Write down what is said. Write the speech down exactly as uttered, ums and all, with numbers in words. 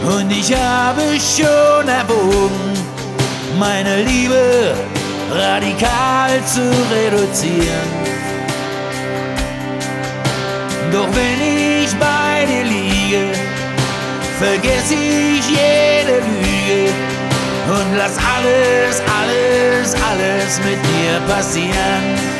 Und ich habe schon erwogen, meine Liebe radikal zu reduzieren. Doch wenn ich bei dir liege, vergess ich jede Lüge und lass alles, alles, alles mit dir passieren.